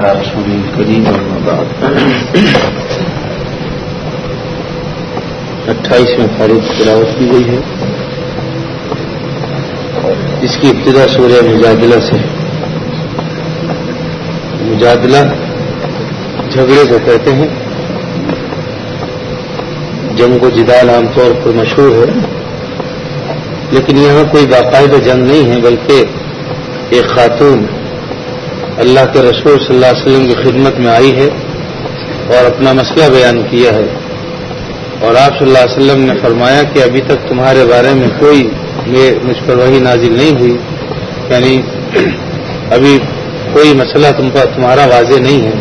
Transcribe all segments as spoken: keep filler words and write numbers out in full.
رسول کریم اما بعد اٹھائیسویں فارغ تلاوت کی گئی ہے، اس کی ابتدا سورہ مجادلہ سے۔ مجادلہ جھگڑے کو کہتے ہیں، جنگ و جدال عام طور پر مشہور ہے، لیکن یہاں کوئی باقاعدہ جنگ نہیں ہے، بلکہ ایک خاتون اللہ کے رسول صلی اللہ علیہ وسلم کی خدمت میں آئی ہے اور اپنا مسئلہ بیان کیا ہے، اور آپ صلی اللہ علیہ وسلم نے فرمایا کہ ابھی تک تمہارے بارے میں کوئی مجھ پر وحی نازل نہیں ہوئی، یعنی ابھی کوئی مسئلہ تم پر تمہارا واضح نہیں ہے۔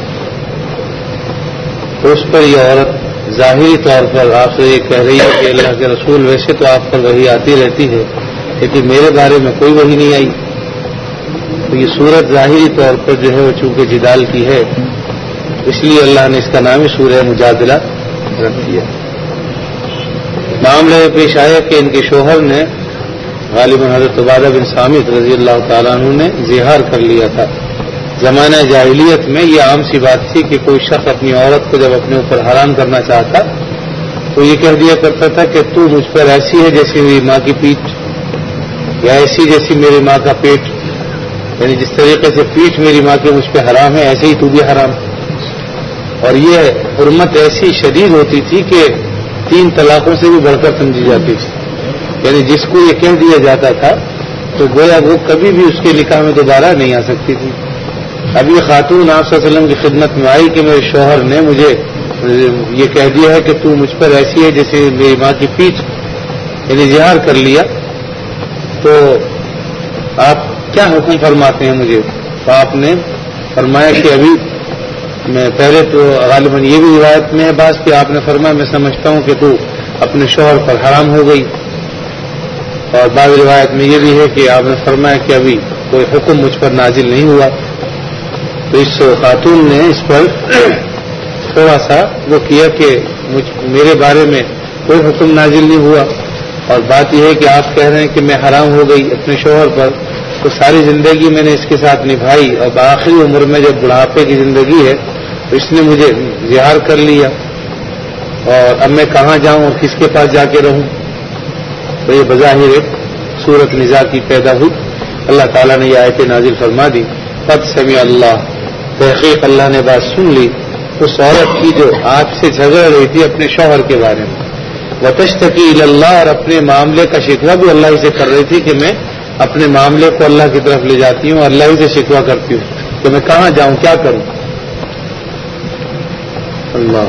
تو اس پر یہ عورت ظاہری طور پر آپ سے یہ کہہ رہی ہے کہ اللہ کے رسول ویسے تو آپ پر وحی آتی رہتی ہے، لیکن میرے بارے میں کوئی وحی نہیں آئی۔ تو یہ صورت ظاہری طور پر جو ہے وہ چونکہ جدال کی ہے، اس لیے اللہ نے اس کا نام ہی سورہ مجادلہ رکھ دیا۔ معاملہ پیش آیا کہ ان کے شوہر نے غالباً حضرت عبادہ بن صامت رضی اللہ تعالیٰ عنہ نے زہار کر لیا تھا۔ زمانہ جاہلیت میں یہ عام سی بات تھی کہ کوئی شخص اپنی عورت کو جب اپنے اوپر حرام کرنا چاہتا تو یہ کہہ دیا کرتا تھا کہ تو مجھ پر ایسی ہے جیسی میری ماں کی پیٹھ، یا ایسی جیسی میری ماں کا پیٹ، یعنی جس طریقے سے پیٹھ میری ماں کے مجھ پہ حرام ہے ایسے ہی تو بھی حرام۔ اور یہ حرمت ایسی شدید ہوتی تھی کہ تین طلاقوں سے بھی بڑھ کر سمجھی جاتی تھی، یعنی جس کو یہ کہہ دیا جاتا تھا تو گویا وہ کبھی بھی اس کے نکاح میں دوبارہ نہیں آ سکتی تھی۔ اب یہ خاتون آپ صلی اللہ علیہ وسلم کی خدمت میں آئی کہ میرے شوہر نے مجھے یہ کہہ دیا ہے کہ تو مجھ پر ایسی ہے جیسے میری ماں کی پیٹھ، یعنی زہار کر لیا، تو آپ کیا حکم فرماتے ہیں مجھے؟ تو آپ نے فرمایا کہ ابھی میں پہلے تو غالباً یہ بھی روایت میں ہے بعض کہ آپ نے فرمایا میں سمجھتا ہوں کہ تو اپنے شوہر پر حرام ہو گئی، اور بعض روایت میں یہ بھی ہے کہ آپ نے فرمایا کہ ابھی کوئی حکم مجھ پر نازل نہیں ہوا۔ تو اس خاتون نے اس پر تھوڑا سا وہ کیا کہ مجھ میرے بارے میں کوئی حکم نازل نہیں ہوا، اور بات یہ ہے کہ آپ کہہ رہے ہیں کہ میں حرام ہو گئی اپنے شوہر پر، تو ساری زندگی میں نے اس کے ساتھ نبھائی، اور بآخری عمر میں جب بڑھاپے کی زندگی ہے تو اس نے مجھے زہار کر لیا، اور اب میں کہاں جاؤں اور کس کے پاس جا کے رہوں؟ تو یہ بظاہر ایک صورت نزاع کی پیدا ہوئی۔ اللہ تعالیٰ نے یہ آیت نازل فرما دی، قد سمع اللہ، تحقیق اللہ نے بات سن لی اس عورت کی جو آپ سے جھگڑ رہی تھی اپنے شوہر کے بارے میں، وتشتکی الی اللہ، اور اپنے معاملے کا شکوہ بھی اللہ ہی سے کر رہی تھی کہ میں اپنے معاملے کو اللہ کی طرف لے جاتی ہوں، اللہ ہی سے شکوہ کرتی ہوں کہ میں کہاں جاؤں، کیا کروں۔ اللہ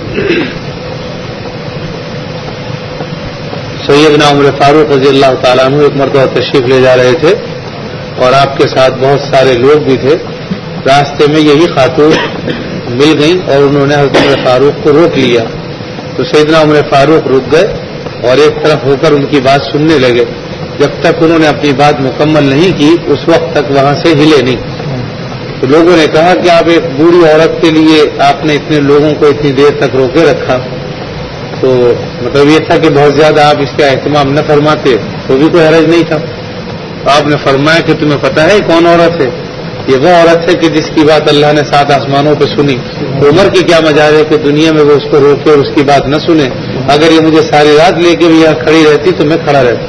سیدنا عمر فاروق رضی اللہ تعالیٰ عنہ ایک مرتبہ تشریف لے جا رہے تھے، اور آپ کے ساتھ بہت سارے لوگ بھی تھے۔ راستے میں یہی خاتون مل گئیں اور انہوں نے حضرت عمر فاروق کو روک لیا، تو سیدنا عمر فاروق رک گئے اور ایک طرف ہو کر ان کی بات سننے لگے۔ جب تک انہوں نے اپنی بات مکمل نہیں کی اس وقت تک وہاں سے ہلے نہیں۔ تو لوگوں نے کہا کہ آپ ایک بوڑھی عورت کے لیے آپ نے اتنے لوگوں کو اتنی دیر تک روکے رکھا، تو مطلب یہ تھا کہ بہت زیادہ آپ اس کا اہتمام نہ فرماتے تو بھی کوئی حرج نہیں تھا۔ آپ نے فرمایا کہ تمہیں پتہ ہے کون عورت ہے؟ یہ وہ عورت ہے کہ جس کی بات اللہ نے سات آسمانوں پہ سنی، تو عمر کی کیا مجال ہے کہ دنیا میں وہ اس کو روکے اور اس کی بات نہ سنے؟ اگر یہ مجھے ساری رات لے کے بھی یہاں کھڑی رہتی تو میں کھڑا رہتا۔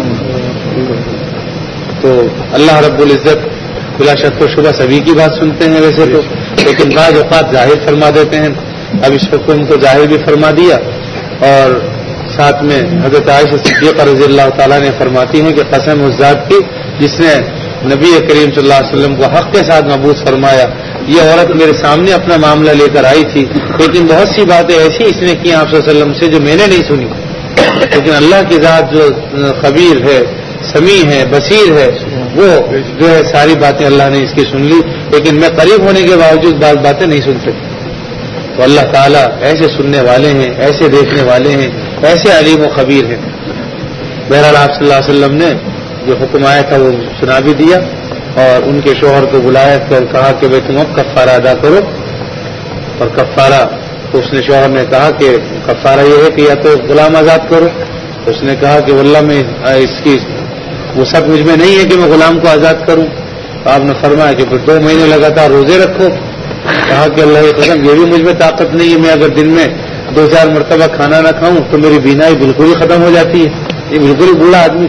تو اللہ رب العزت بلا شک و شبہ سبھی کی بات سنتے ہیں ویسے تو، لیکن بعض اوقات ظاہر فرما دیتے ہیں۔ اب اس حکم کو ظاہر بھی فرما دیا، اور ساتھ میں حضرت عائشہ صدیقہ رضی اللہ تعالیٰ نے فرماتی ہیں کہ قسم اس ذات کی جس نے نبی کریم صلی اللہ علیہ وسلم کو حق کے ساتھ مبعوث فرمایا، یہ عورت میرے سامنے اپنا معاملہ لے کر آئی تھی، لیکن بہت سی باتیں ایسی اس نے کی آپ صلی اللہ علیہ وسلم سے جو میں نے نہیں سنی، لیکن اللہ کی ذات جو خبیر ہے، سمیع ہے، بصیر ہے، وہ جو ہے ساری باتیں اللہ نے اس کی سن لی، لیکن میں قریب ہونے کے باوجود بعض باتیں نہیں سن سکتی۔ تو اللہ تعالیٰ ایسے سننے والے ہیں، ایسے دیکھنے والے ہیں، ایسے علیم و خبیر ہیں۔ بہرحال آپ صلی اللہ علیہ وسلم نے جو حکم آیا تھا وہ سنا بھی دیا، اور ان کے شوہر کو بلایا اور کہا کہ بھائی تم اب کفارہ ادا کرو، اور کفارہ تو اس نے شوہر نے کہا کہ کفارہ یہ ہے کہ یا تو غلام آزاد کرو، اس نے کہا کہ واللہ میں اس کی وسعت مجھ میں نہیں ہے کہ میں غلام کو آزاد کروں، تو آپ نے فرمایا کہ پھر دو مہینے لگاتار روزے رکھو. کہا کہ اللہ کی قسم یہ بھی مجھ میں طاقت نہیں ہے, میں اگر دن میں دو چار مرتبہ کھانا نہ کھاؤں تو میری بینائی بالکل ہی ختم ہو جاتی ہے, یہ بالکل ہی بوڑھا آدمی.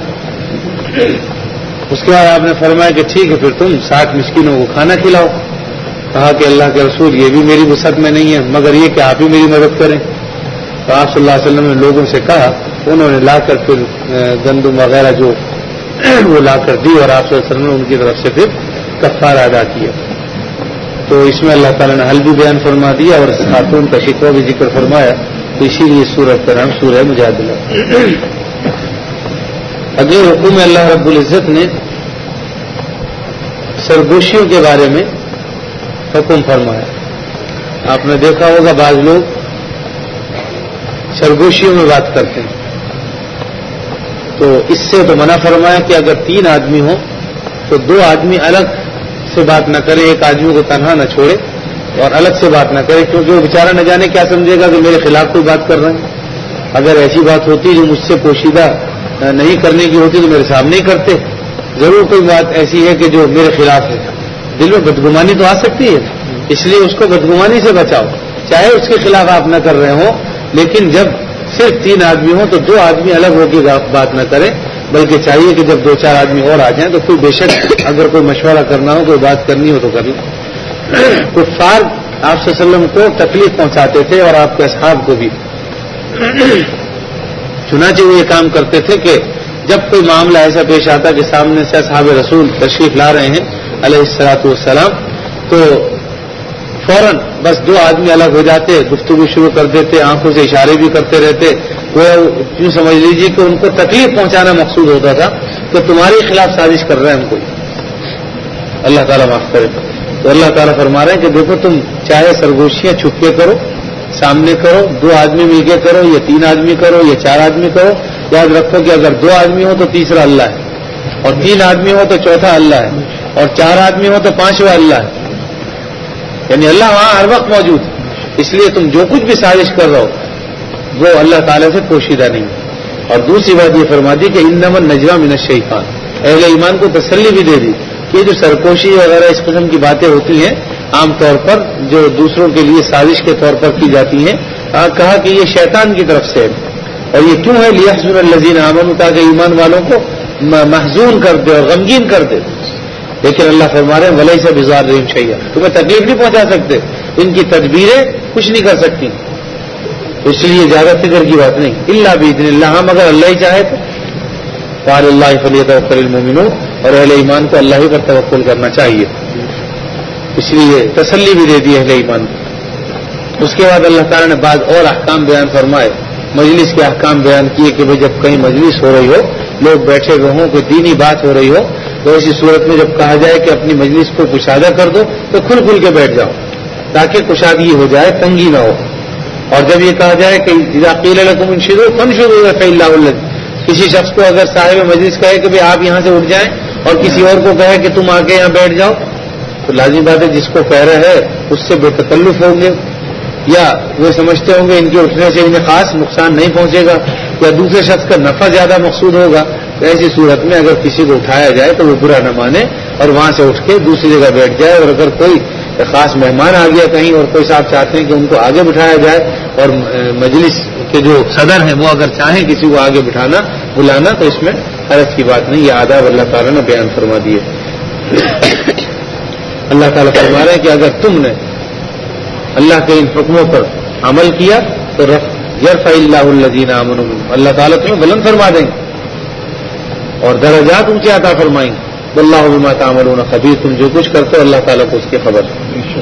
اس کے بعد آپ نے فرمایا کہ ٹھیک ہے پھر تم ساٹھ مسکینوں کو کھانا کھلاؤ. کہا کہ اللہ کے رسول یہ بھی میری وسعت میں نہیں ہے, مگر یہ کہ آپ ہی میری مدد کریں. تو آپ صلی اللہ علیہ وسلم نے لوگوں سے کہا, انہوں نے لا کر پھر گندم وغیرہ جو وہ لا کر دی اور آپ صلی اللہ علیہ وسلم نے ان کی طرف سے پھر کفارہ ادا کیا. تو اس میں اللہ تعالیٰ نے حل بھی بیان فرما دیا اور خاتون کا شکوہ بھی ذکر فرمایا. تو اسی لیے سورت کا نام سورہ مجادلہ. اگلے حکم میں اللہ رب العزت نے سرگوشیوں کے بارے میں حکم فرمایا. آپ نے دیکھا ہوگا بعض لوگ سرگوشیوں میں بات کرتے ہیں, تو اس سے تو منع فرمایا کہ اگر تین آدمی ہوں تو دو آدمی الگ سے بات نہ کرے, ایک آدمی کو تنہا نہ چھوڑے اور الگ سے بات نہ کرے, کیونکہ وہ بیچارہ نہ جانے کیا سمجھے گا کہ میرے خلاف کوئی بات کر رہے ہیں. اگر ایسی بات ہوتی جو مجھ سے پوشیدہ نہیں کرنے کی ہوتی تو میرے سامنے ہی کرتے. ضرور کوئی بات ایسی ہے کہ جو میرے خلاف ہے, دل میں بدگمانی تو آ سکتی ہے, اس لیے اس کو بدگمانی سے بچاؤ, چاہے اس کے خلاف آپ نہ کر رہے ہوں. لیکن جب صرف تین آدمی ہوں تو دو آدمی الگ ہو کے بات نہ کریں, بلکہ چاہیے کہ جب دو چار آدمی اور آ جائیں تو کوئی بے شک اگر کوئی مشورہ کرنا ہو, کوئی بات کرنی ہو تو کر لیں. کفار آپ صلی اللہ علیہ وسلم کو تکلیف پہنچاتے تھے اور آپ کے اصحاب کو بھی. چنانچہ وہ یہ کام کرتے تھے کہ جب کوئی معاملہ ایسا پیش آتا کہ سامنے سے اصحاب رسول تشریف لا رہے ہیں علیہ الصلوۃ والسلام, تو فوراً بس دو آدمی الگ ہو جاتے, گفتگو شروع کر دیتے, آنکھوں سے اشارے بھی کرتے رہتے. وہ یوں سمجھ لیجیے کہ ان کو تکلیف پہنچانا مقصود ہوتا تھا کہ تمہارے خلاف سازش کر رہے ہیں ہم کوئی. اللہ تعالیٰ معاف کرے. تو اللہ تعالیٰ فرما رہے ہیں کہ دیکھو تم چاہے سرگوشیاں چھپ کے کرو, سامنے کرو, دو آدمی مل کے کرو, یا تین آدمی کرو, یا چار آدمی کرو, یاد رکھو کہ اگر دو آدمی ہو تو تیسرا اللہ ہے, اور تین آدمی ہو تو چوتھا اللہ ہے, اور چار آدمی ہو تو پانچواں اللہ ہے. یعنی اللہ وہاں ہر وقت موجود ہے. اس لیے تم جو کچھ بھی سازش کر رہے ہو وہ اللہ تعالیٰ سے پوشیدہ نہیں. اور دوسری بات یہ فرما دی کہ انما النجوى من الشیطان, اہل ایمان کو تسلی بھی دے دی کہ جو سرکوشی وغیرہ اس قسم کی باتیں ہوتی ہیں عام طور پر جو دوسروں کے لیے سازش کے طور پر کی جاتی ہیں, کہا کہ یہ شیطان کی طرف سے ہے. اور یہ کیوں ہے؟ لیحزن الذین آمنوا, تاکہ ایمان والوں کو محزون کر دے اور غمگین کر دے. لیکن اللہ فرما رہے ہیں ولیس بضارہم شیئا, تمہیں تکلیف نہیں پہنچا سکتے, ان کی تدبیریں کچھ نہیں کر سکتی. اس لیے زیادہ فکر کی بات نہیں. الا باذن اللہ, مگر اللہ ہی چاہے تو. وعلی اللہ فلیتوکل المؤمنون, اور اہل ایمان کو اللہ ہی پر توکل کرنا چاہیے. اس لیے تسلی بھی دے دی اہل ایمان کو. اس کے بعد اللہ تعالیٰ نے بعض اور احکام بیان فرمائے, مجلس کے احکام بیان کیے کہ بھائی جب کہیں مجلس ہو رہی ہو, لوگ بیٹھے ہوئے ہوں, کوئی دینی بات ہو رہی ہو, تو ایسی صورت میں جب کہا جائے کہ اپنی مجلس کو کشادہ کر دو تو کھل کھل کے بیٹھ جاؤ تاکہ کشادگی ہو جائے, تنگی نہ ہو. اور جب یہ کہا جائے کہ اذا قیل لکم انشروا فانشروا فإلا الذی, کسی شخص کو اگر صاحب مجلس کہے کہ آپ یہاں سے اٹھ جائیں اور کسی اور کو کہے کہ تم آ کے یہاں بیٹھ جاؤ, تو لازمی بات ہے جس کو کہہ رہا ہے اس سے بے تکلف ہوں گے, یا وہ سمجھتے ہوں گے ان کے اٹھنے سے انہیں خاص نقصان نہیں پہنچے گا, یا دوسرے شخص کا نفع زیادہ مقصود ہوگا. تو ایسی صورت میں اگر کسی کو اٹھایا جائے تو وہ برا نہ مانے اور وہاں سے اٹھ کے دوسری جگہ بیٹھ جائے. اور اگر کوئی خاص مہمان آ گیا کہیں اور کوئی صاحب چاہتے ہیں کہ ان کو آگے بٹھایا جائے, اور مجلس کے جو صدر ہیں وہ اگر چاہیں کسی کو آگے بٹھانا بلانا, تو اس میں حرج کی بات نہیں. یہ آداب اللہ تعالیٰ نے بیان فرما دیے. اللہ تعالیٰ فرما رہے ہیں کہ اگر تم نے اللہ کے ان حکموں پر عمل کیا تو یرفع اللہ الذین آمنوا منکم, اللہ تعالیٰ تمہیں بلند فرما دیں گے اور درجات اونچے عطا فرمائیں گے. واللہ بما تعملون خبیر, تم جو کچھ کرتے ہو اللہ تعالیٰ کو اس کی خبر ہے.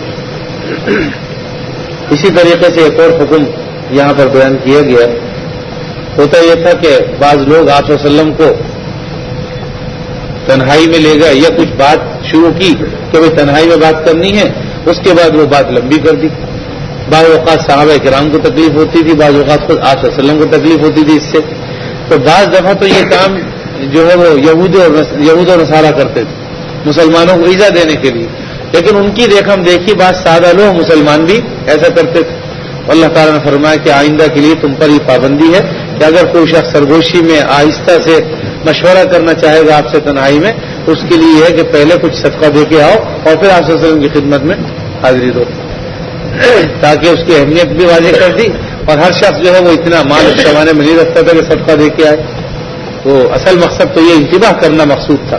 اسی طریقے سے ایک اور حکم یہاں پر بیان کیا گیا. ہوتا یہ تھا کہ بعض لوگ آپ صلی اللہ علیہ وسلم کو تنہائی میں لے گئے, یا کچھ بات شروع کی کہ بھائی تنہائی میں بات کرنی ہے, اس کے بعد وہ بات لمبی کر دی. بعض اوقات صحابہ کرام کو تکلیف ہوتی تھی, بعض اوقات خود آپ صلی اللہ علیہ وسلم کو تکلیف ہوتی تھی اس سے. تو بعض دفعہ تو یہ کام جو ہے وہ یہود اور یہود و نصارہ کرتے تھے مسلمانوں کو ایزا دینے کے لیے, لیکن ان کی دیکھ ہم دیکھی بعض سادہ لوگ مسلمان بھی ایسا کرتے تھے. اللہ تعالیٰ نے فرمایا کہ آئندہ کے لیے تم پر یہ پابندی ہے کہ اگر کوئی شخص سرگوشی میں آہستہ سے مشورہ کرنا چاہے گا آپ سے تنہائی میں، اس کے لیے یہ ہے کہ پہلے کچھ صدقہ دے کے آؤ اور پھر آپ صلی اللہ علیہ وسلم کی خدمت میں حاضری دو، تاکہ اس کی اہمیت بھی واضح کر دی. اور ہر شخص جو ہے وہ اتنا مال اس زمانے میں نہیں رکھتا تھا کہ صدقہ دے کے آئے. تو اصل مقصد تو یہ انتباہ کرنا مقصود تھا.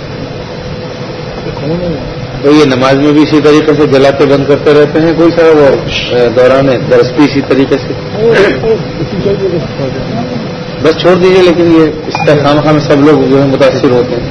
تو یہ نماز میں بھی اسی طریقے سے جلاتے بند کرتے رہتے ہیں کوئی سا وہ دوران درس بھی اسی طریقے سے بس چھوڑ دیجیے، لیکن یہ اس کا خام خام سب لوگ جو ہے متاثر ہوتے ہیں.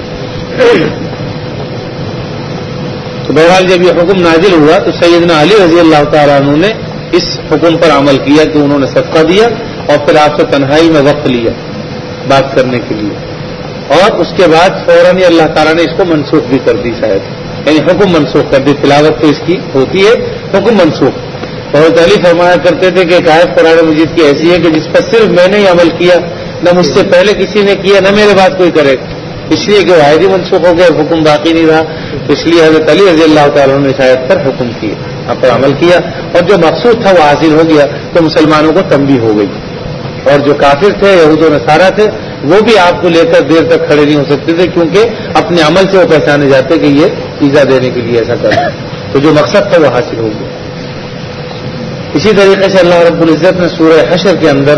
تو بہرحال جب یہ حکم نازل ہوا تو سیدنا علی رضی اللہ تعالیٰ عنہ نے اس حکم پر عمل کیا کہ انہوں نے صدقہ دیا اور پھر آپ سے تنہائی میں وقت لیا بات کرنے کے لیے، اور اس کے بعد فوراً ہی اللہ تعالیٰ نے اس کو منسوخ بھی کر دی، شاید یعنی حکم منسوخ کر دی. تلاوت تو اس کی ہوتی ہے، حکم منسوخ. بہت علی فرمایا کرتے تھے کہ ایک آیت قرآن مجید کی ایسی ہے کہ جس پر صرف میں نے ہی عمل کیا، نہ مجھ سے پہلے کسی نے کیا، نہ میرے بعد کوئی کرے، اس لیے کہ وہ آیت ہی منسوخ ہو گیا، حکم باقی نہیں رہا. تو اس لیے حضرت علی رضی اللہ تعالیٰ نے شاید پر حکم کیا، آپ پر عمل کیا، اور جو مقصود تھا وہ حاصل ہو گیا. تو مسلمانوں کو تنبیہ ہو گئی، اور جو کافر تھے یہود و نصارہ تھے وہ بھی آپ کو لے کر دیر تک کھڑے نہیں ہو سکتے تھے، کیونکہ اپنے عمل سے وہ پہچانے جاتے کہ یہ ایذا دینے کے لیے ایسا کرتے. تو جو مقصد تھا وہ حاصل ہو گیا. اسی طریقے سے اللہ رب العزت نے سورہ حشر کے اندر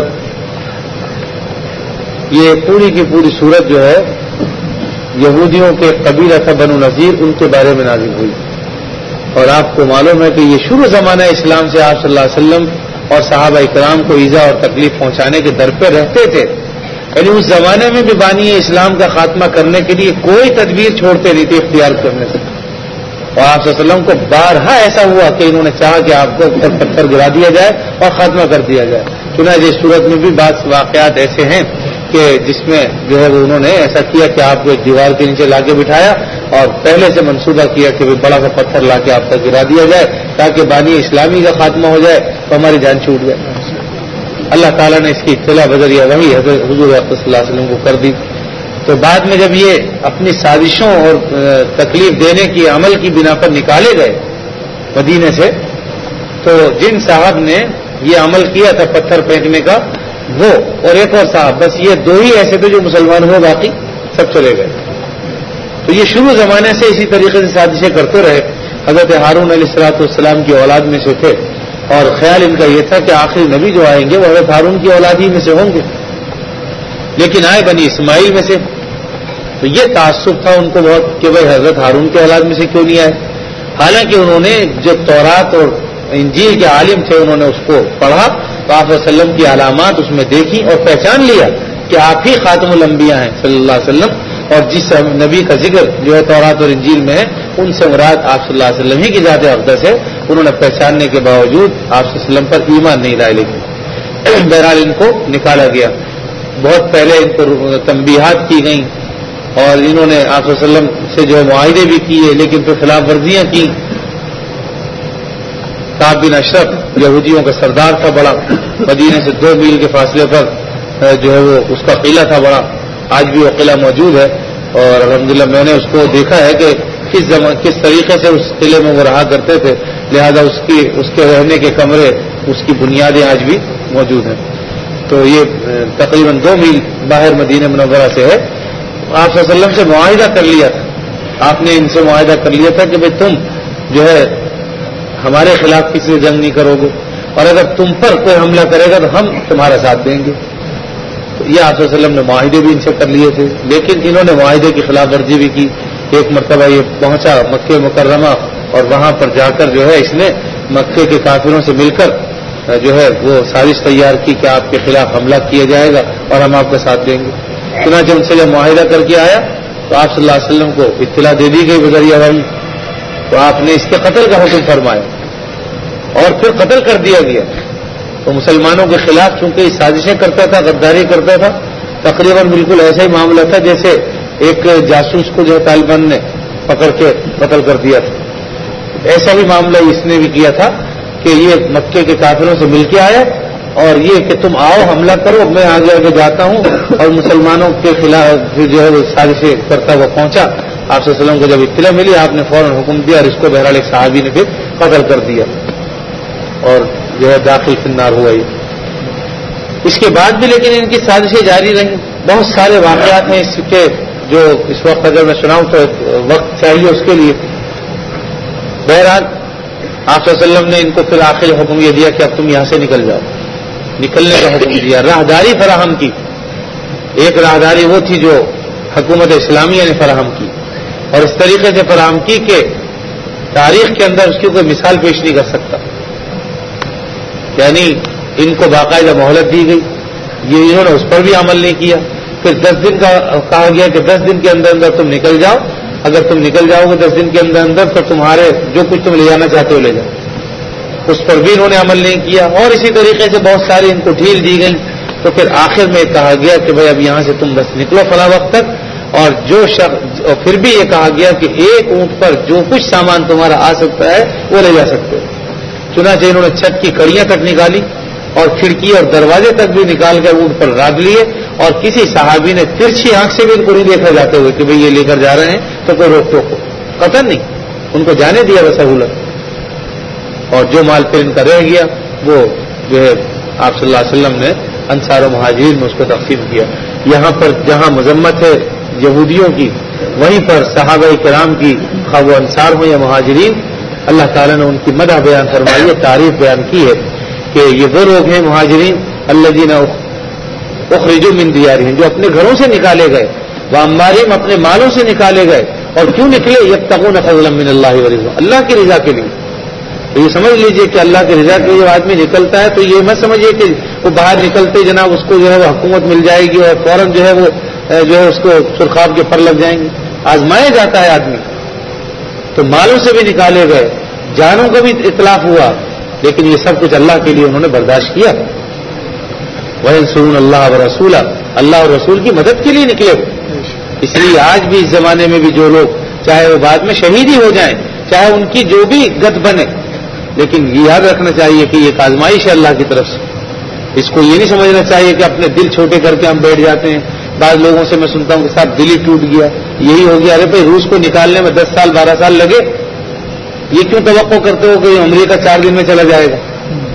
یہ پوری کی پوری سورت جو ہے یہودیوں کے قبیلہ تھا بنو نذیر، ان کے بارے میں نازل ہوئی. اور آپ کو معلوم ہے کہ یہ شروع زمانہ اسلام سے آپ صلی اللہ علیہ وسلم اور صحابہ کرام کو ایذا اور تکلیف پہنچانے کے در پہ رہتے تھے. یعنی اس زمانے میں بھی بانی اسلام کا خاتمہ کرنے کے لیے کوئی تدبیر چھوڑتے نہیں تھے اختیار کرنے سے. اور آپ صلی اللہ علیہ وسلم کو بارہا ایسا ہوا کہ انہوں نے چاہا کہ آپ کو پتھر گرا دیا جائے اور خاتمہ کر دیا جائے. چنانچہ اس صورت میں بھی بعض واقعات ایسے ہیں کہ جس میں جو ہے وہ انہوں نے ایسا کیا کہ آپ کو ایک دیوار کے نیچے لا کے بٹھایا اور پہلے سے منصوبہ کیا کہ بڑا سا پتھر لا کے آپ تک گرا دیا جائے تاکہ بانی اسلامی کا خاتمہ ہو جائے تو ہماری جان چھوٹ جائے. اللہ تعالیٰ نے اس کی اطلاع بذریعہ وحی حضرت حضور صلی اللہ علیہ وسلم کو کر دی. تو بعد میں جب یہ اپنی سازشوں اور تکلیف دینے کی عمل کی بنا پر نکالے گئے مدینے سے، تو جن صاحب نے یہ عمل کیا تھا پتھر پھینکنے کا وہ اور ایک اور صاحب، بس یہ دو ہی ایسے تھے جو مسلمان ہوئے، باقی سب چلے گئے. تو یہ شروع زمانے سے اسی طریقے سے سازشیں کرتے رہے. حضرت ہارون علیہ الصلوۃ والسلام کی اولاد میں سے تھے اور خیال ان کا یہ تھا کہ آخری نبی جو آئیں گے وہ حضرت ہارون کی اولاد ہی میں سے ہوں گے، لیکن آئے بنی اسماعیل میں سے. تو یہ تعصب تھا ان کو بہت کہ بھائی حضرت ہارون کے اولاد میں سے کیوں نہیں آئے. حالانکہ انہوں نے جو تورات اور انجیل کے عالم تھے انہوں نے اس کو پڑھا تو آپ صلی اللہ علیہ وسلم کی علامات اس میں دیکھی اور پہچان لیا کہ آپ ہی خاتم الانبیاء ہیں صلی اللہ علیہ وسلم، اور جس نبی کا ذکر جو ہے تورات اور انجیل میں ہے ان سے مراد آپ صلی اللہ علیہ وسلم ہی کی ذات اقدس ہے. انہوں نے پہچاننے کے باوجود آپ صلی اللہ علیہ وسلم پر ایمان نہیں لائے، لیکن بہرحال ان کو نکالا گیا. بہت پہلے ان پر تنبیہات کی گئیں اور انہوں نے آپ صلی اللہ علیہ وسلم سے جو معاہدے بھی کیے لیکن پھر خلاف ورزیاں کی. کعب بن اشرف یہودیوں کا سردار تھا بڑا، مدینے سے دو میل کے فاصلے پر جو ہے وہ اس کا قلعہ تھا بڑا، آج بھی وہ قلعہ موجود ہے. اور الحمدللہ میں نے اس کو دیکھا ہے کہ کس زمان کس طریقے سے اس قلعے میں وہ رہا کرتے تھے، لہذا اس کی اس کے رہنے کے کمرے اس کی بنیادیں آج بھی موجود ہیں. تو یہ تقریباً دو میل باہر مدینہ منورہ سے ہے. آپ صلی اللہ علیہ وسلم سے معاہدہ کر لیا تھا، آپ نے ان سے معاہدہ کر لیا تھا کہ بھائی تم جو ہے ہمارے خلاف کسی سے جنگ نہیں کرو گے اور اگر تم پر کوئی حملہ کرے گا تو ہم تمہارا ساتھ دیں گے. تو یہ آپ صلی اللہ علیہ وسلم نے معاہدے بھی ان سے کر لیے تھے، لیکن انہوں نے معاہدے کی خلاف ورزی بھی کی. ایک مرتبہ یہ پہنچا مکہ مکرمہ اور وہاں پر جا کر جو ہے اس نے مکے کے کافروں سے مل کر جو ہے وہ سازش تیار کی کہ آپ کے خلاف حملہ کیا جائے گا اور ہم آپ کا ساتھ دیں گے. چنانچہ ان سے جب معاہدہ کر کے آیا تو آپ صلی اللہ علیہ وسلم کو اطلاع دے دی گئی بذریعہ وحی، تو آپ نے اس کے قتل کا حکم فرمایا اور پھر قتل کر دیا گیا. تو مسلمانوں کے خلاف چونکہ سازشیں کرتا تھا، غداری کرتا تھا، تقریباً بالکل ایسا ہی معاملہ تھا جیسے ایک جاسوس کو جو طالبان نے پکڑ کے قتل کر دیا تھا. ایسا ہی معاملہ اس نے بھی کیا تھا کہ یہ مکے کے کافروں سے مل کے آیا اور یہ کہ تم آؤ حملہ کرو، میں آگے آگے جاتا ہوں، اور مسلمانوں کے خلاف جو ہے وہ سازشیں کرتا وہ پہنچا. آپ صلی اللہ علیہ وسلم کو جب اطلاع ملی آپ نے فوراً حکم دیا اور اس کو بہرحال ایک صحابی نے پھر قتل کر دیا اور جو ہے داخل فی النار ہوا. یہ اس کے بعد بھی لیکن ان کی سازشیں جاری رہیں. بہت سارے واقعات ہیں اس کے جو اس وقت اگر میں سناؤں تو وقت چاہیے اس کے لیے. بہرحال آپ صلی اللہ علیہ وسلم نے ان کو پھر آخر حکم یہ دیا کہ اب تم یہاں سے نکل جاؤ. نکلنے کا حکم دیا, راہداری فراہم کی. ایک راہداری وہ تھی جو حکومت اسلامیہ نے فراہم کی, اور اس طریقے سے فراہم کی کہ تاریخ کے اندر اس کی کوئی مثال پیش نہیں کر سکتا. یعنی ان کو باقاعدہ مہلت دی گئی, یہ انہوں نے اس پر بھی عمل نہیں کیا. پھر دس دن کا کہا گیا کہ دس دن کے اندر اندر تم نکل جاؤ. اگر تم نکل جاؤ گے دس دن کے اندر اندر تو تمہارے جو کچھ تم لے جانا چاہتے ہو لے جاؤ. اس پر بھی انہوں نے عمل نہیں کیا, اور اسی طریقے سے بہت ساری ان کو ڈھیل دی گئی. تو پھر آخر میں کہا گیا کہ بھائی اب یہاں سے تم بس نکلو فلاں وقت تک, اور جو شخص اور پھر بھی یہ کہا گیا کہ ایک اونٹ پر جو کچھ سامان تمہارا آ سکتا ہے وہ لے جا سکتے ہو. چنانچہ انہوں نے چھت کی کڑیاں تک نکالی اور کھڑکی اور دروازے تک بھی نکال کر اونٹ پر راد لیے, اور کسی صحابی نے ترچھی آنکھ سے بھی ان کو نہیں دیکھا جاتے ہوئے کہ بھئی یہ لے کر جا رہے ہیں تو کوئی روک ٹوک ہو, قطعاً نہیں, ان کو جانے دیا وہ سہولت. اور جو مال پھر ان کا رہ گیا وہ جو ہے آپ صلی اللہ علیہ وسلم نے انصار و مہاجرین میں اس کو تقسیم کیا. یہاں پر جہاں مذمت ہے یہودیوں کی, وہیں پر صحابہ کرام کی, خواہ وہ انصار ہوں یا مہاجرین, اللہ تعالیٰ نے ان کی مدح بیان فرمائی ہے, تعریف بیان کی ہے کہ یہ وہ لوگ ہیں مہاجرین الذین اخرجوا من دیارہم, جو اپنے گھروں سے نکالے گئے, واموالہم, اپنے مالوں سے نکالے گئے. اور کیوں نکلے؟ یبتغون فضلا من اللہ ورضوانہ, اللہ کی رضا کے لیے. تو یہ سمجھ لیجئے کہ اللہ کی رضا کے لیے آدمی نکلتا ہے تو یہ مت سمجھیے کہ وہ باہر نکلتے جناب اس کو جو ہے وہ حکومت مل جائے گی اور فوراً جو ہے وہ جو ہے اس کو سرخاب کے پر لگ جائیں گے. آزمایا جاتا ہے آدمی. تو مالوں سے بھی نکالے گئے, جانوں کا بھی اطلاق ہوا, لیکن یہ سب کچھ اللہ کے لیے انہوں نے برداشت کیا. وَيَنْصُرُونَ اللَّهَ وَرَسُولَهُ, اللہ اور رسول کی مدد کے لیے نکلے. اس لیے آج بھی اس زمانے میں بھی جو لوگ چاہے وہ بعد میں شہید ہی ہو جائیں, چاہے ان کی جو بھی گت بنے, لیکن یہ یاد رکھنا چاہیے کہ یہ ایک آزمائش ہے اللہ کی طرف سے. اس کو یہ نہیں سمجھنا چاہیے کہ اپنے دل چھوٹے کر کے ہم بیٹھ جاتے ہیں. بعض لوگوں سے میں سنتا ہوں کہ صاحب دل ہی ٹوٹ گیا, یہی ہو گیا. ارے بھائی روس کو نکالنے میں دس سال بارہ سال لگے, یہ کیوں توقع کرتے ہو کہ امریکہ چار دن میں چلا جائے گا؟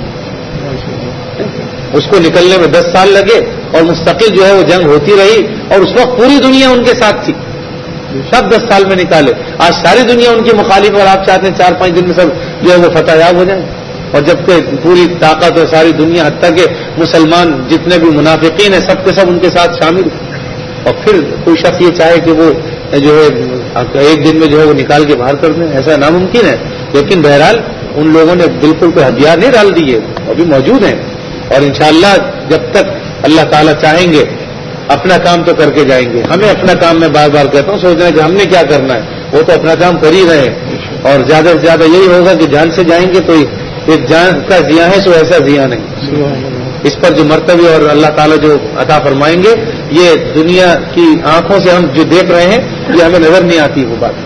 اس کو نکلنے میں دس سال لگے اور مستقل جو ہے وہ جنگ ہوتی رہی, اور اس وقت پوری دنیا ان کے ساتھ تھی, سب دس سال میں نکالے. آج ساری دنیا ان کی مخالف, اور آپ چاہتے ہیں چار پانچ دن میں سب جو ہے وہ فتح یاب ہو جائیں. اور جبکہ پوری طاقت اور ساری دنیا, حتیٰ کہ مسلمان جتنے بھی منافقین ہیں سب کے سب ان کے ساتھ شامل, اور پھر کوئی شخص یہ چاہے کہ وہ جو ہے ایک دن میں جو ہے وہ نکال کے باہر کر دیں, ایسا ناممکن ہے. لیکن بہرحال ان لوگوں نے بالکل کوئی ہتھیار نہیں ڈال دیے, ابھی موجود ہیں. اور انشاءاللہ جب تک اللہ تعالیٰ چاہیں گے اپنا کام تو کر کے جائیں گے. ہمیں اپنا کام میں بار بار کہتا ہوں سوچنا ہے کہ ہم نے کیا کرنا ہے, وہ تو اپنا کام کر ہی رہے ہیں. اور زیادہ سے زیادہ یہی ہوگا کہ جان سے جائیں گے تو ایک جان کا زیاں ہے سو ایسا زیاں نہیں. اس پر جو مرتبہ اور اللہ تعالیٰ جو عطا فرمائیں گے, یہ دنیا کی آنکھوں سے ہم جو دیکھ رہے ہیں یہ ہمیں نظر نہیں آتی وہ بات.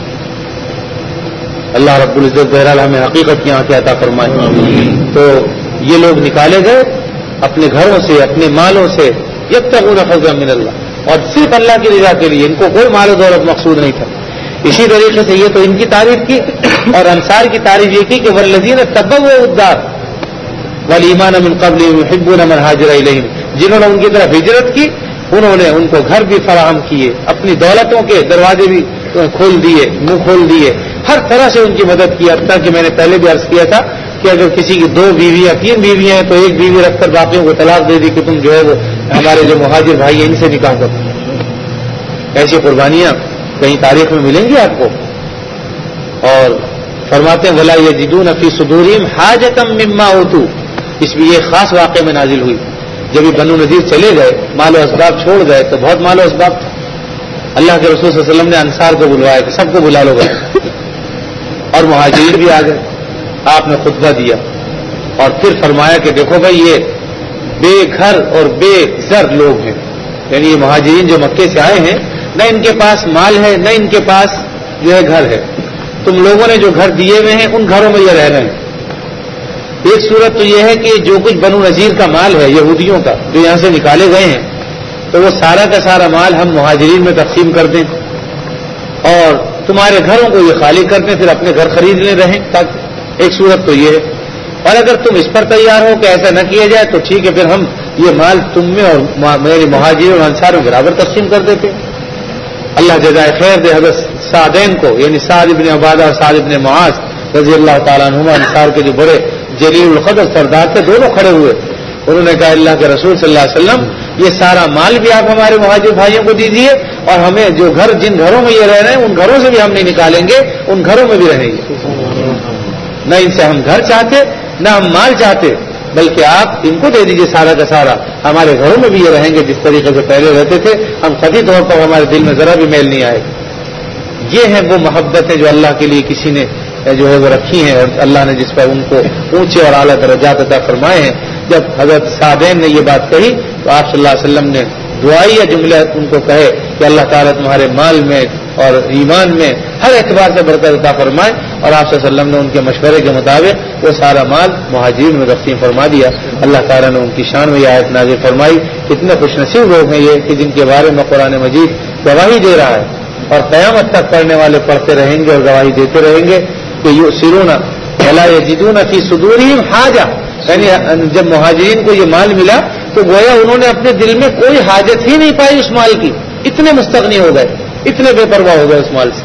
اللہ رب العزت بہرحال ہمیں حقیقت کی آنکھیں عطا فرمائیں. تو یہ لوگ نکالے گئے اپنے گھروں سے, اپنے مالوں سے, یبتغون فضلا من اللہ, اور صرف اللہ کی رضا کے لیے. ان کو کوئی مال و دولت مقصود نہیں تھا. اسی طریقے سے یہ تو ان کی تعریف کی, اور انصار کی تعریف یہ کی کہ والذین تبوؤا الدار والایمان من قبلہم یحبون من ہاجر الیہم, جنہوں نے ان کی طرف ہجرت کی انہوں نے ان کو گھر بھی فراہم کیے, اپنی دولتوں کے دروازے بھی کھول دیے, منہ کھول دیے, ہر طرح سے ان کی مدد کی. حتیٰ کہ میں نے پہلے بھی عرض کیا تھا کہ اگر کسی کی دو بیوی یا تین بیویاں ہیں تو ایک بیوی رکھ کر باقیوں کو طلاق دے دی کہ تم جو ہے وہ ہمارے جو مہاجر بھائی ہیں ان سے نکاح کرو. ایسی قربانیاں کہیں تاریخ میں ملیں گی آپ کو. اور فرماتے ہیں ولا یجدون فی صدورہم حاجۃ مما اوتوا, اس بھی یہ خاص واقعے میں نازل ہوئی. جب یہ بنو نذیر چلے گئے, مال و اسباب چھوڑ گئے, تو بہت مال و اسباب تھا. اللہ کے رسول صلی اللہ علیہ وسلم نے انصار کو بلوایا کہ سب کو بلا لو گئے, اور مہاجرین بھی آ گئے. آپ نے خطبہ دیا اور پھر فرمایا کہ دیکھو بھائی یہ بے گھر اور بے زر لوگ ہیں, یعنی یہ مہاجرین جو مکے سے آئے ہیں نہ ان کے پاس مال ہے نہ ان کے پاس جو ہے گھر ہے. تم لوگوں نے جو گھر دیے ہوئے ہیں ان گھروں میں یہ رہ رہے ہیں. ایک صورت تو یہ ہے کہ جو کچھ بنو نذیر کا مال ہے یہودیوں کا جو یہاں سے نکالے گئے ہیں, تو وہ سارا کا سارا مال ہم مہاجرین میں تقسیم کر دیں اور تمہارے گھروں کو یہ خالی کر دیں, پھر اپنے گھر خرید لیں رہیں. تاکہ ایک صورت تو یہ ہے. اور اگر تم اس پر تیار ہو کہ ایسا نہ کیا جائے تو ٹھیک ہے, پھر ہم یہ مال تم میں اور میری مہاجرین اور انصار میں برابر تقسیم کر دیتے. اللہ جزائے خیر دے حضرت سعدین کو، یعنی سعد ابن عبادہ اور سعد ابن معاذ رضی اللہ تعالیٰ عنہما، انصار کے جو بڑے جلیل القدر سردار تھے، دونوں کھڑے ہوئے. انہوں نے کہا اللہ کے رسول صلی اللہ علیہ وسلم یہ سارا مال بھی آپ ہمارے مہاجر بھائیوں کو دیجیے، اور ہمیں جو گھر جن گھروں میں یہ رہ رہے ہیں ان گھروں سے بھی ہم نہیں نکالیں گے، ان گھروں میں بھی رہیں گے. نہ ان سے ہم گھر چاہتے نہ ہم مال چاہتے، بلکہ آپ ان کو دے دیجیے سارا کا سارا، ہمارے گھروں میں بھی یہ رہیں گے جس طریقے سے پہلے رہتے تھے، ہم قطعی طور پر ہمارے دل میں ذرا بھی میل نہیں آئے. یہ ہیں وہ محبتیں جو اللہ کے لیے کسی نے جو ہے وہ رکھی ہیں، اور اللہ نے جس پر ان کو اونچے اور اعلیٰ درجات عطا فرمائے ہیں. جب حضرت سعدین نے یہ بات کہی تو آپ صلی اللہ علیہ وسلم نے دعائی یا جملہ ان کو کہے کہ اللہ تعالیٰ تمہارے مال میں اور ایمان میں ہر اعتبار سے برکت عطا فرمائے، اور آپ صلی اللہ علیہ وسلم نے ان کے مشورے کے مطابق وہ سارا مال مہاجرین میں تقسیم فرما دیا. اللہ تعالیٰ نے ان کی شان میں یہ آیت نازل فرمائی. کتنے خوش نصیب لوگ ہیں یہ کہ جن کے بارے میں قرآن مجید گواہی دے رہا ہے، اور قیامت تک پڑھنے والے پڑھتے رہیں گے اور گواہی دیتے رہیں گے کہ یؤثرون ولا یجدون فی صدورہم حاجہ. یعنی جب مہاجرین کو یہ مال ملا تو گویا انہوں نے اپنے دل میں کوئی حاجت ہی نہیں پائی اس مال کی، اتنے مستغنی ہو گئے، اتنے بے پرواہ ہو گئے اس مال سے.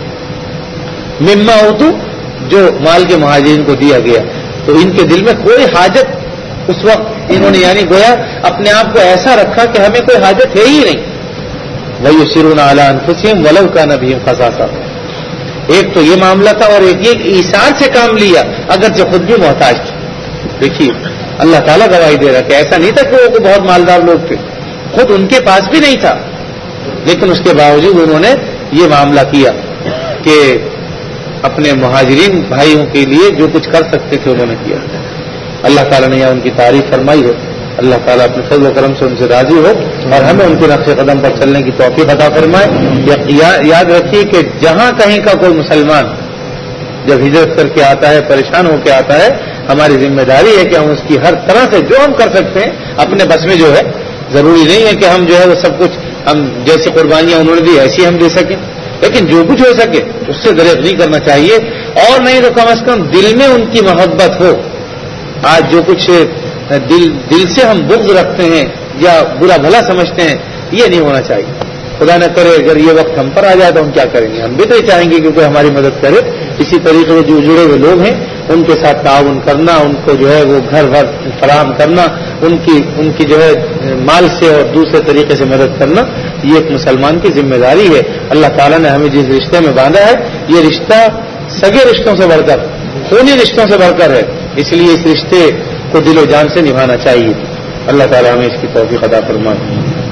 مما اوتو، جو مال کے مہاجرین کو دیا گیا، تو ان کے دل میں کوئی حاجت اس وقت انہوں نے یعنی گویا اپنے آپ کو ایسا رکھا کہ ہمیں کوئی حاجت ہے ہی نہیں. وَيُسِرُونَ عَلَىٰ أَنفُسِهِمْ وَلَوْ كَانَ بِهِمْ خَصَاصَةٌ. ایک تو یہ معاملہ تھا، اور ایک یہ ایثار سے کام لیا اگرچہ خود بھی محتاج تھے. دیکھیے اللہ تعالیٰ گواہی دے رہا کہ ایسا نہیں تھا کہ وہ بہت مالدار لوگ تھے، خود ان کے پاس بھی نہیں تھا، لیکن اس کے باوجود انہوں نے یہ معاملہ کیا کہ اپنے مہاجرین بھائیوں کے لیے جو کچھ کر سکتے تھے انہوں نے کیا. اللہ تعالیٰ نے یہاں ان کی تعریف فرمائی ہے. اللہ تعالیٰ اپنے فضل و کرم سے ان سے راضی ہو اور ہمیں ان کے نقش قدم پر چلنے کی توفیق عطا فرمائے. یاد رکھیے کہ جہاں کہیں کا کوئی مسلمان جب ہجرت کر کے آتا ہے، پریشان ہو کے آتا ہے، ہماری ذمہ داری ہے کہ ہم اس کی ہر طرح سے جو ہم کر سکتے ہیں اپنے بس میں جو ہے، ضروری نہیں ہے کہ ہم جو ہے وہ سب کچھ ہم جیسی قربانیاں انہوں نے دی ایسی ہم دے سکیں، لیکن جو کچھ ہو سکے اس سے دریغ نہیں کرنا چاہیے. اور نہیں تو کم از کم دل میں ان کی محبت ہو. آج جو کچھ دل دل سے ہم بغض رکھتے ہیں یا برا بھلا سمجھتے ہیں، یہ نہیں ہونا چاہیے. خدا نہ کرے اگر یہ وقت ہم پر آ جائے تو ہم کیا کریں گے؟ ہم بھی تو چاہیں گے کہ کوئی ہماری مدد کرے. اسی طریقے سے جو جڑے ہوئے لوگ ہیں ان کے ساتھ تعاون کرنا، ان کو جو ہے وہ گھر بھر فراہم کرنا، ان کی ان کی جو ہے مال سے اور دوسرے طریقے سے مدد کرنا، یہ ایک مسلمان کی ذمہ داری ہے. اللہ تعالیٰ نے ہمیں جس رشتے میں باندھا ہے یہ رشتہ سگے رشتوں سے بڑھ کر، خونی رشتوں سے بڑھ کر ہے، اس لیے اس رشتے کو دل و جان سے نبھانا چاہیے. اللہ تعالیٰ ہمیں اس کی توفیق عطا فرمائے.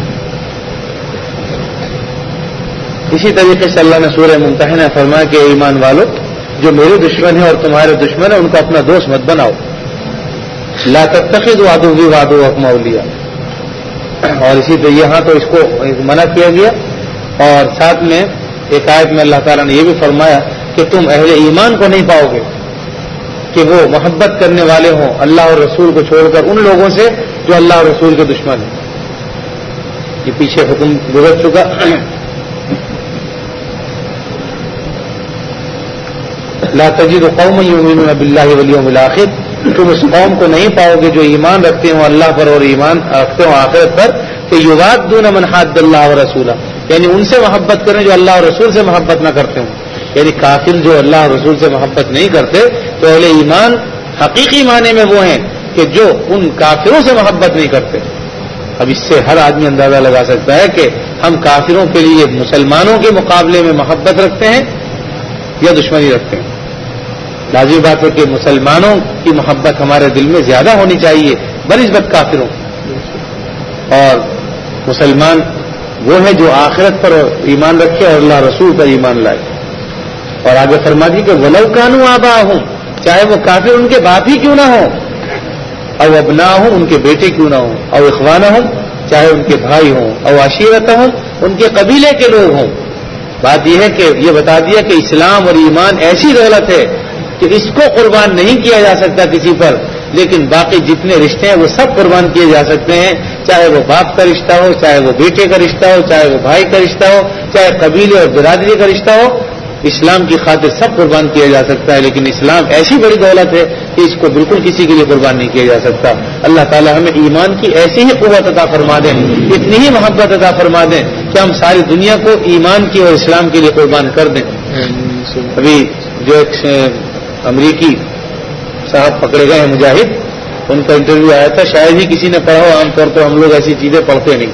اسی طریقے سے اللہ نے سورہ ممتحنہ فرمایا کہ ایمان والو جو میرے دشمن ہیں اور تمہارے دشمن ہیں ان کو اپنا دوست مت بناؤ. لا تتخذوا عدوی وعدوکم اولیاء. اور اسی طرح یہاں تو اس کو منع کیا گیا، اور ساتھ میں ایک آیت میں اللہ تعالیٰ نے یہ بھی فرمایا کہ تم اہل ایمان کو نہیں پاؤ گے کہ وہ محبت کرنے والے ہوں اللہ اور رسول کو چھوڑ کر ان لوگوں سے جو اللہ اور رسول کے دشمن ہیں. یہ پیچھے حکم گزر چکا. لا تجد قوما یؤمنون باللہ والیوم الآخر. تم اس قوم کو نہیں پاؤ گے جو ایمان رکھتے ہوں اللہ پر اور ایمان رکھتے ہوں آخرت پر، کہ یوادون من حاد اللہ ورسولہ، یعنی ان سے محبت کریں جو اللہ اور رسول سے محبت نہ کرتے ہوں. یعنی کافر جو اللہ اور رسول سے محبت نہیں کرتے تو اہل ایمان حقیقی معنی میں وہ ہیں کہ جو ان کافروں سے محبت نہیں کرتے. اب اس سے ہر آدمی اندازہ لگا سکتا ہے کہ ہم کافروں کے لیے مسلمانوں کے مقابلے میں محبت رکھتے ہیں یا دشمنی رکھتے ہیں. لازمی بات ہے کہ مسلمانوں کی محبت ہمارے دل میں زیادہ ہونی چاہیے بنسبت کافروں. اور مسلمان وہ ہے جو آخرت پر ایمان رکھے اور اللہ رسول پر ایمان لائے. اور آگے فرما دی کہ وَلَوْ كَانُوا آبَاءَهُمْ، چاہے وہ کافر ان کے باپ ہی کیوں نہ ہوں، او ابناءہم، ان کے بیٹے کیوں نہ ہوں، او اخوانہم، چاہے ان کے بھائی ہوں، او عشیرتہم، ان کے قبیلے کے لوگ ہوں. بات یہ ہے کہ یہ بتا دیا کہ اسلام اور ایمان ایسی دولت ہے کہ اس کو قربان نہیں کیا جا سکتا کسی پر، لیکن باقی جتنے رشتے ہیں وہ سب قربان کیے جا سکتے ہیں، چاہے وہ باپ کا رشتہ ہو، چاہے وہ بیٹے کا رشتہ ہو، چاہے وہ بھائی کا رشتہ ہو، چاہے قبیلے اور برادری کا رشتہ ہو. اسلام کی خاطر سب قربان کیا جا سکتا ہے، لیکن اسلام ایسی بڑی دولت ہے کہ اس کو بالکل کسی کے لیے قربان نہیں کیا جا سکتا. اللہ تعالیٰ ہمیں ایمان کی ایسی ہی قوت عطا فرما دیں, اتنی ہی محبت عطا فرما دیں کہ ہم ساری دنیا کو ایمان کی اور اسلام کے لیے قربان کر دیں. ابھی جو ایک امریکی صاحب پکڑے گئے ہیں مجاہد, ان کا انٹرویو آیا تھا, شاید ہی کسی نے پڑھا ہو, عام طور پر ہم لوگ ایسی چیزیں پڑھتے نہیں,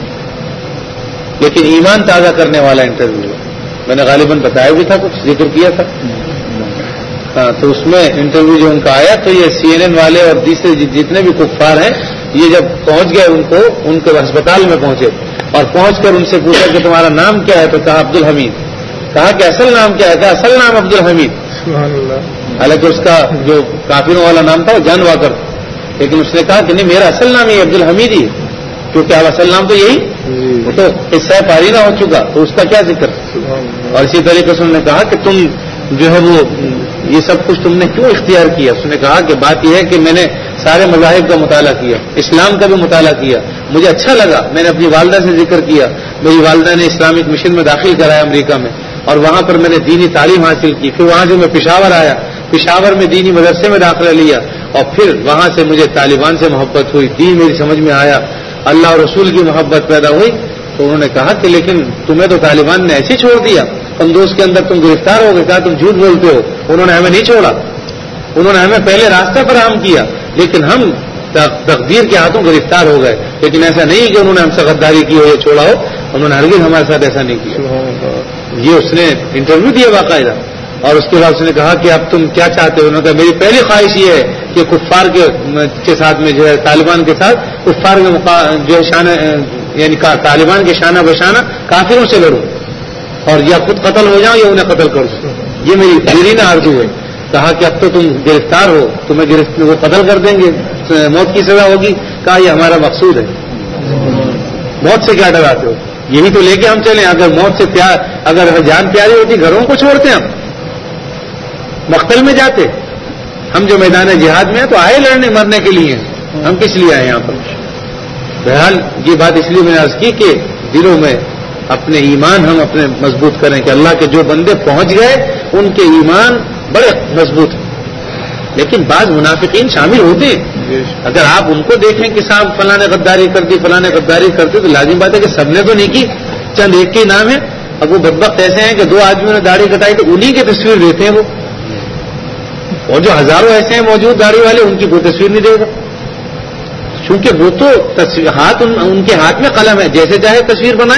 لیکن ایمان تازہ کرنے والا انٹرویو ہے. میں نے غالباً بتایا بھی تھا, کچھ ذکر کیا تھا. ہاں, تو اس میں انٹرویو جو ان کا آیا تو یہ سی این این والے اور دوسرے جتنے بھی کفار ہیں, یہ جب پہنچ گئے ان کو ان کے ہسپتال میں پہنچے اور پہنچ کر ان سے پوچھا کہ تمہارا نام کیا ہے, تو کہا عبد الحمید. کہا کہ اصل نام کیا ہے؟ کہا اصل نام عبد الحمید. حالانکہ اس کا جو کافروں والا نام تھا وہ جان واکر, لیکن اس نے کہا کہ نہیں, میرا اصل نام یہ عبد الحمید ہی, کیونکہ اب اصل نام تو یہی, وہ تو قصہ پارینہ ہو چکا, تو اس کا کیا ذکر. اور اسی طریقے سے انہوں نے کہا کہ تم جو ہے وہ یہ سب کچھ تم نے کیوں اختیار کیا. اس نے کہا کہ بات یہ ہے کہ میں نے سارے مذاہب کا مطالعہ کیا, اسلام کا بھی مطالعہ کیا, مجھے اچھا لگا. میں نے اپنی والدہ سے ذکر کیا, میری والدہ نے اسلامک مشن میں داخل کرایا امریکہ میں, اور وہاں پر میں نے دینی تعلیم حاصل کی. پھر وہاں سے میں پشاور آیا, پشاور میں دینی مدرسے میں داخلہ لیا, اور پھر وہاں سے مجھے طالبان سے محبت ہوئی, دین میری سمجھ میں آیا, اللہ اور رسول کی محبت پیدا ہوئی. تو انہوں نے کہا کہ لیکن تمہیں تو طالبان نے ایسے چھوڑ دیا, قندوز کے اندر تم گرفتار ہو گئے. کہا تم جھوٹ بولتے ہو, انہوں نے ہمیں نہیں چھوڑا, انہوں نے ہمیں پہلے راستہ فراہم کیا, لیکن ہم تقدیر کے ہاتھوں گرفتار ہو گئے. لیکن ایسا نہیں کہ انہوں نے ہم سے غداری کی ہو یا چھوڑا ہو, انہوں نے ہرگز ہمارے ساتھ ایسا نہیں کیا. یہ اس نے انٹرویو دیا باقاعدہ, اور اس کے بعد اس نے کہا کہ اب تم کیا چاہتے ہو. انہوں نے کہا میری پہلی خواہش یہ ہے کہ کفار کے ساتھ میں جو ہے طالبان کے ساتھ کفار کے جو ہے شانہ یعنی طالبان کے شانہ بشانہ کافروں سے لڑوں, اور یا خود قتل ہو جاؤں یا انہیں قتل کر دوں. یہ میری دیرینہ آرزو ہے. کہا کہ اب تو تم گرفتار ہو, تمہیں گرفت وہ قتل کر دیں گے, موت کی سزا ہوگی. کہا یہ ہمارا مقصود ہے, موت سے کیا ڈراتے ہو, یہی تو لے کے ہم چلیں. اگر موت سے پیار, اگر جان پیاری ہوتی گھروں کو چھوڑتے ہم, مقتل میں جاتے. ہم جو میدان جہاد میں ہیں تو آئے لڑنے مرنے کے لیے, ہم کس لیے آئے یہاں پر. بہرحال یہ بات اس لیے میں نے عرض کی کہ دلوں میں اپنے ایمان ہم اپنے مضبوط کریں, کہ اللہ کے جو بندے پہنچ گئے ان کے ایمان بڑے مضبوط ہیں. لیکن بعض منافقین شامل ہوتے ہیں. اگر آپ ان کو دیکھیں کہ صاحب فلاں نے غداری کر دی, فلاں نے غداری کر دی, تو لازم بات ہے کہ سب نے تو نہیں کی, چند ایک کے نام ہے. اب وہ بدبخت ایسے ہیں کہ دو آدمیوں نے داڑھی کٹائی تو انہی کی تصویر دیتے ہیں وہ, اور جو ہزاروں ایسے ہیں موجود داڑھی والے, ان کی کوئی تصویر نہیں دے گا, چونکہ وہ تو ہاتھ ان, ان کے ہاتھ میں قلم ہے, جیسے چاہے تصویر بنائے.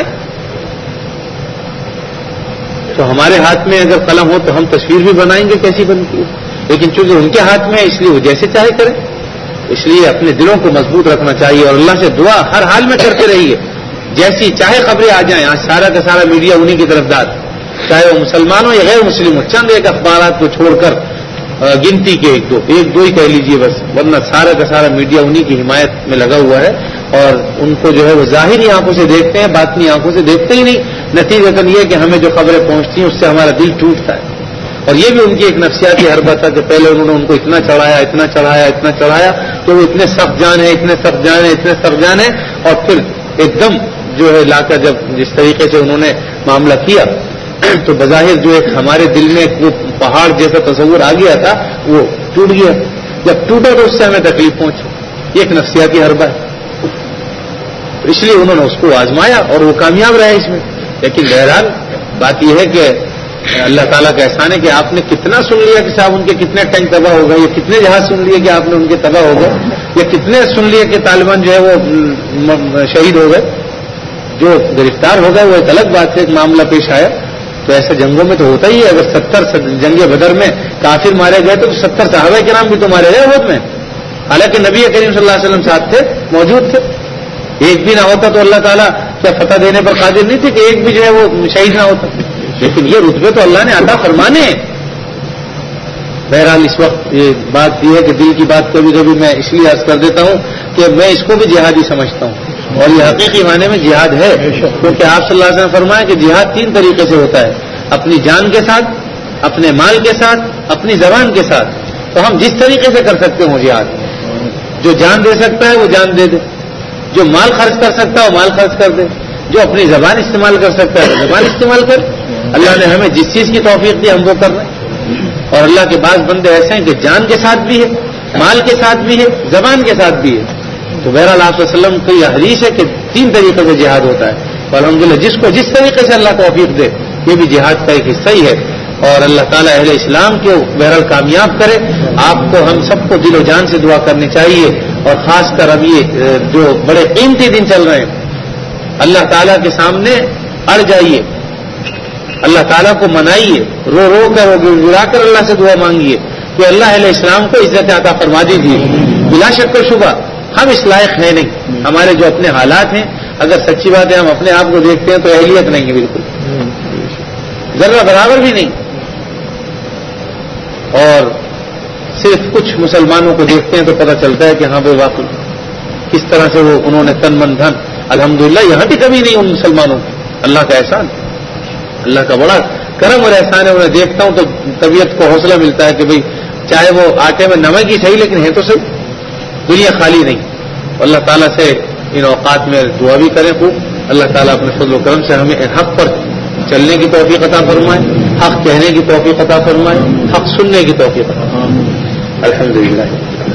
تو ہمارے ہاتھ میں اگر قلم ہو تو ہم تصویر بھی بنائیں گے کیسی بنتی ہے, لیکن چونکہ ان کے ہاتھ میں ہے اس لیے وہ جیسے چاہے کریں. اس لیے اپنے دلوں کو مضبوط رکھنا چاہیے, اور اللہ سے دعا ہر حال میں کرتے رہیے. جیسی چاہے خبریں آ جائیں, آج سارا کا سارا میڈیا انہی کی طرفدار, چاہے وہ مسلمان ہو یا غیر مسلم ہو. چند ایک اخبارات کو چھوڑ کر گنتی کے ایک دو ایک دو ہی کہہ لیجیے بس, ورنہ سارا کا سارا میڈیا انہی کی حمایت میں لگا ہوا ہے. اور ان کو جو ہے وہ ظاہری آنکھوں سے دیکھتے ہیں, باطنی آنکھوں سے دیکھتے ہی نہیں. نتیجتاً یہ کہ ہمیں جو خبریں پہنچتی ہیں اس سے ہمارا دل ٹوٹتا ہے. اور یہ بھی ان کی ایک نفسیاتی حربت ہے کہ پہلے انہوں نے ان کو اتنا چڑھایا اتنا چڑھایا اتنا چڑھایا کہ وہ اتنے سخت جان ہے اتنے سخت جان ہے اتنے سخت جان ہے, اور پھر ایک دم جو ہے لا کر جب جس طریقے سے انہوں نے معاملہ کیا تو بظاہر جو ایک ہمارے دل میں وہ پہاڑ جیسا تصور آ گیا تھا وہ ٹوٹ گیا. جب ٹوٹا تو اس سے ہمیں تکلیف پہنچی. یہ ایک نفسیاتی حربہ ہے, اس لیے انہوں نے اس کو آزمایا اور وہ کامیاب رہے اس میں. لیکن بہرحال بات یہ ہے کہ اللہ تعالیٰ کا احسان ہے کہ آپ نے کتنا سن لیا کہ صاحب ان کے کتنے ٹینک تباہ ہو گئے, یا کتنے جہاز سن لیے کہ آپ نے ان کے تباہ ہو گئے, یا کتنے سن لیے کہ طالبان جو ہے وہ شہید ہو گئے, جو گرفتار ہو گئے وہ ایک الگ بات ہے. ایک معاملہ پیش آیا تو ایسے جنگوں میں تو ہوتا ہی ہے. اگر ستر جنگ بدر میں کافر مارے گئے تو ستر صحابہ کرام بھی تو مارے گئے خود میں, حالانکہ نبی کریم صلی اللہ علیہ وسلم ساتھ تھے, موجود تھے. ایک بھی نہ ہوتا تو اللہ تعالیٰ کیا فتح دینے پر قادر نہیں تھے کہ ایک بھی جو ہے وہ شہید نہ ہوتا. لیکن یہ رتبے تو اللہ نے عطا فرمانے ہیں. بہرحال اس وقت یہ بات یہ ہے کہ دل کی بات کبھی کبھی میں اس لیے عرض کر دیتا ہوں کہ میں اس کو بھی جہادی سمجھتا ہوں, اور یہ حقیقی معنی میں جہاد ہے, کیونکہ آپ صلی اللہ علیہ وسلم نے فرمایا کہ جہاد تین طریقے سے ہوتا ہے, اپنی جان کے ساتھ, اپنے مال کے ساتھ, اپنی زبان کے ساتھ. تو ہم جس طریقے سے کر سکتے ہوں جہاد, جو جان دے سکتا ہے وہ جان دے دے, جو مال خرچ کر سکتا ہے وہ مال خرچ کر دے, جو اپنی زبان استعمال کر سکتا ہے وہ زبان استعمال کر. اللہ نے ہمیں جس چیز کی توفیق دی ہم وہ کر رہے ہیں. اور اللہ کے بعض بندے ایسے ہیں کہ جان کے ساتھ بھی ہے مال کے ساتھ بھی ہے، زبان کے ساتھ بھی ہے. تو بہرحال آپ صلی اللہ علیہ وسلم کی یہ حدیث ہے کہ تین طریقے سے جہاد ہوتا ہے. اور الحمدللہ جس کو جس طریقے سے اللہ توفیق دے یہ بھی جہاد کا ایک حصہ ہی ہے. اور اللہ تعالیٰ اہل اسلام کو بہرحال کامیاب کرے. آپ کو ہم سب کو دل و جان سے دعا کرنی چاہیے. اور خاص کر اب یہ جو بڑے قیمتی دن چل رہے ہیں، اللہ تعالیٰ کے سامنے اڑ جائیے، اللہ تعالیٰ کو منائیے، رو رو کر گرا کر اللہ سے دعا مانگیے کہ اللہ علیہ السلام کو عزت عطا فرما دیجیے. بلا شک و شبہ ہم اس لائق ہیں نہیں. ہمارے جو اپنے حالات ہیں، اگر سچی بات ہے ہم اپنے آپ کو دیکھتے ہیں تو اہلیت نہیں ہے، بالکل ذرہ برابر بھی نہیں. اور صرف کچھ مسلمانوں کو دیکھتے ہیں تو پتہ چلتا ہے کہ ہاں بھائی واقعی کس طرح سے وہ انہوں نے تن من دھن. الحمدللہ یہاں بھی کمی نہیں ان مسلمانوں کی. اللہ کا احسان، اللہ کا بڑا کرم اور احسان ہے. انہیں دیکھتا ہوں تو طبیعت کو حوصلہ ملتا ہے کہ بھئی چاہے وہ آٹے میں نمک ہی صحیح لیکن ہے تو صحیح، دنیا خالی نہیں. اللہ تعالیٰ سے ان اوقات میں دعا بھی کریں خوب. اللہ تعالیٰ اپنے فضل و کرم سے ہمیں حق پر چلنے کی توفیق عطا فرمائے، حق کہنے کی توفیق عطا فرمائے، حق سننے کی توفیق عطا فرمائے. الحمدللہ.